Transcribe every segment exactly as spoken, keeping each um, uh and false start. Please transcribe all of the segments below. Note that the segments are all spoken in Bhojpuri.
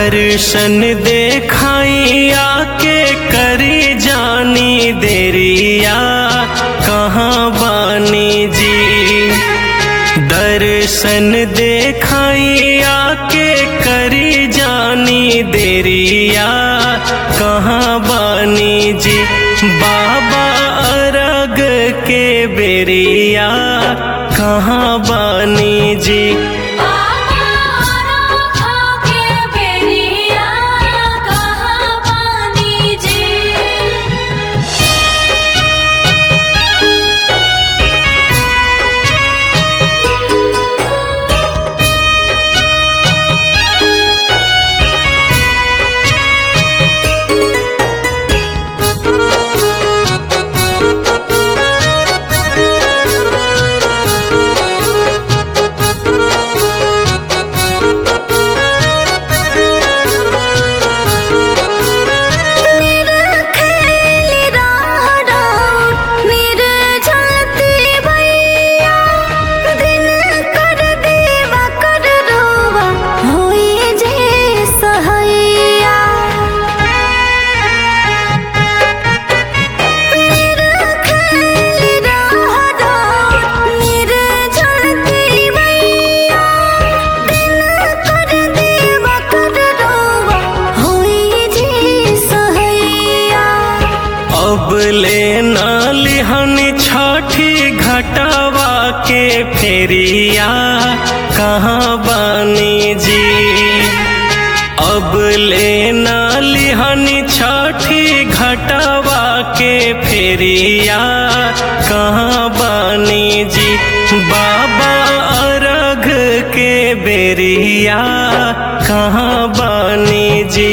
दर्शन देखाई आके करी जानी देरिया कहाँ बानी जी। दर्शन देखाई आके करी जानी देरिया कहाँ बानी जी। बाबा अरग के बेरिया कहाँ बानी जी। अब ले नालिहन छठी घटावा के फेरिया कहाँ बानी जी। अब ले नालिहन छठी घटावा के फेरिया कहाँ बानी जी। बाबा अरग के बेरिया कहाँ बानी जी।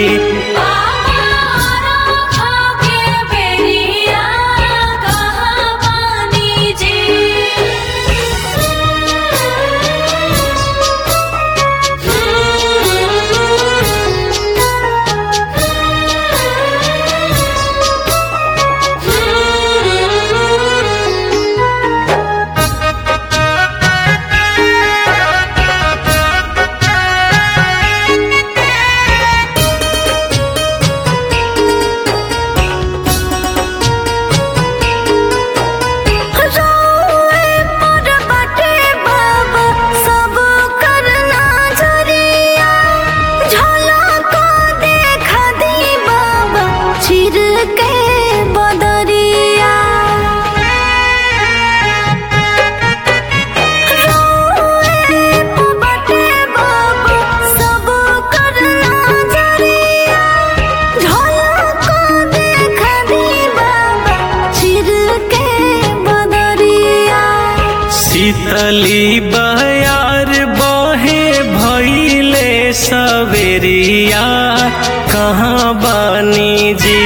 शीतली बयार बहे भइले सवेरिया कहाँ बानी जी।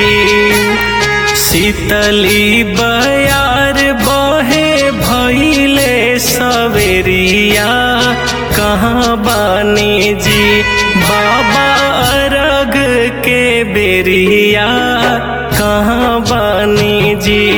शीतली बयार बहे भइले सवेरिया कहाँ बानी जी। बाबा अरग के बेरिया कहाँ बानी जी।